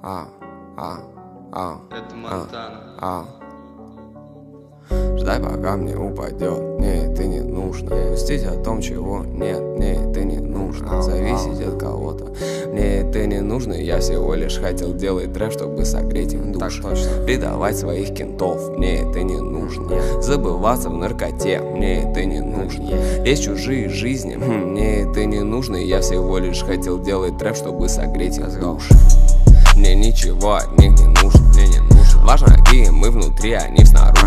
Это Монтана. Ждай, пока мне упадет. Мне это не нужно. Грустить о том, чего нет. Мне это не нужно. Зависеть от кого-то. Мне это не нужно. Я всего лишь хотел делать трэп, чтобы согреть им душу. Предавать своих кентов. Мне это не нужно. Забываться в наркоте. Мне это не нужно. Лезть в чужие жизни. Мне это не нужно. Я всего лишь хотел делать трэп, чтобы согреть их души. Мне ничего от них не нужно. Важно, какие мы внутри, а не снаружи.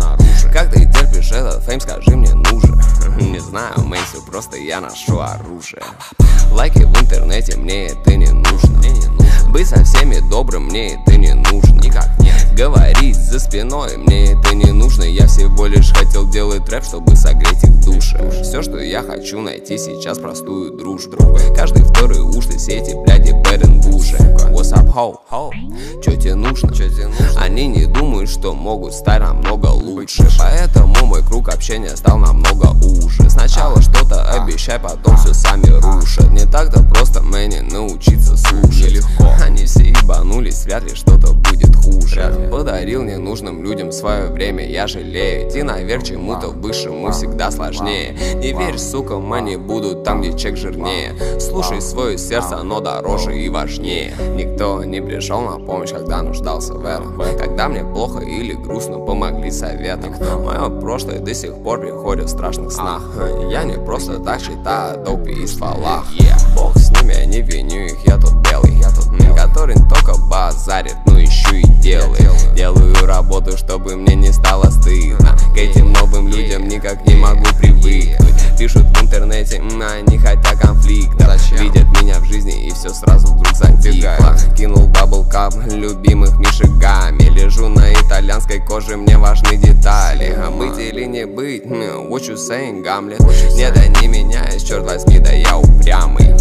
Как ты терпишь этот фейм, скажи, мне нужен. Не знаю, Мэнси, просто я ношу оружие. Лайки в интернете, мне это не нужно. Быть со всеми добрым, мне это не нужно. Никак нет. Говорить за спиной, мне это не нужно. Я всего лишь хотел делать трэп, чтобы согреть их души. Все, что я хочу найти сейчас, простую дружбу. Каждый второй уж ты все эти бляди бэденбуши. What's up, ho? Чё тебе нужно? Они не думают, что могут стать намного лучше. Поэтому мой круг общения стал намного уже. Сначала что-то обещай, потом все сами рушат. Не так-то просто мне научиться слушать. Они все ебанулись, вряд ли что-то будет хуже. Подарил ненужным людям свое время, я жалею. Идти наверх чему-то высшему всегда сложнее. Не верь, сука, они будут там, где чек жирнее. Слушай свое сердце, оно дороже и важнее. Никто не пришел на помощь, когда нуждался в этом. Когда мне плохо или грустно, помогли советом. Мое прошлое до сих пор приходит в страшных снах. Я не просто так читаю допи и стволах. Бог с ними, я не виню их, я тут белый. Который только базарит, ну еще и делает. Делаю работу, чтобы мне не стало стыдно. К этим новым людям никак не могу привыкнуть. Пишут в интернете, они хотят конфликта. Видят меня в жизни и все сразу вдруг затихло. Кинул даблкап любимых мишигами. Лежу на итальянской коже, мне важны детали. А быть или не быть, what you saying, Гамлет? Нет, да не меняюсь, черт возьми, да я упрямый.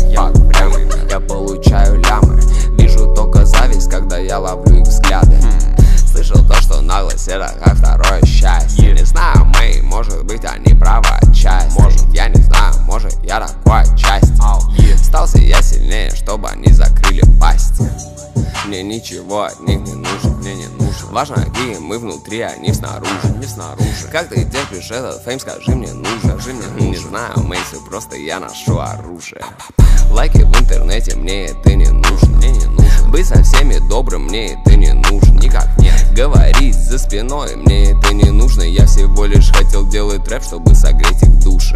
Я получаю лямы. Вижу только зависть, когда я ловлю их взгляды. Слышал то, что наглость это как второе счастье. Не знаю, Мэй, может быть они правы отчасти. Может, я не знаю, может я такой отчасти. Стался я сильнее, чтобы они закрыли пасти. Мне ничего от них не нужно. Важно, какие мы внутри, а не снаружи. Как ты терпишь этот фейм, скажи, мне нужен. Не знаю, Мэнси, просто я ношу оружие. Лайки в интернете, мне это не нужно. Быть со всеми добрым, мне это не нужно. Никак нет. Говорить за спиной, мне это не нужно. Я всего лишь хотел делать трэп, чтобы согреть их души.